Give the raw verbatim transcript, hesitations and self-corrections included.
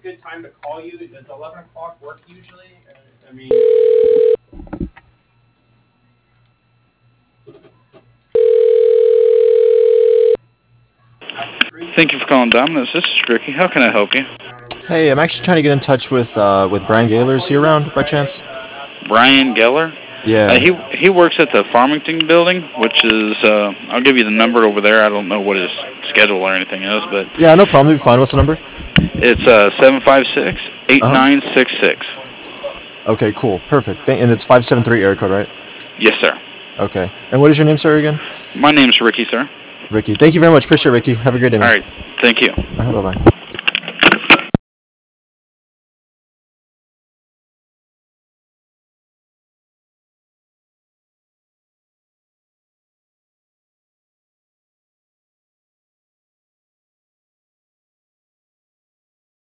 good time to call you? Does eleven o'clock work usually? I mean. Thank you for calling Domino's. This is Ricky. How can I help you? Hey, I'm actually trying to get in touch with uh, with Brian Gaylor. Is he around by chance? Brian Geller? Yeah. Uh, he he works at the Farmington building, which is, uh, I'll give you the number over there. I don't know what his schedule or anything is, but... Yeah, no problem. You'll be fine. What's the number? It's uh, seven five six, eight nine six six. Uh-huh. Okay, cool. Perfect. Th- and it's five seven three area code, right? Yes, sir. Okay. And what is your name, sir, again? My name's Ricky, sir. Ricky. Thank you very much. Appreciate it, Ricky. Have a great day, man. All right. Thank you. Uh-huh, bye-bye.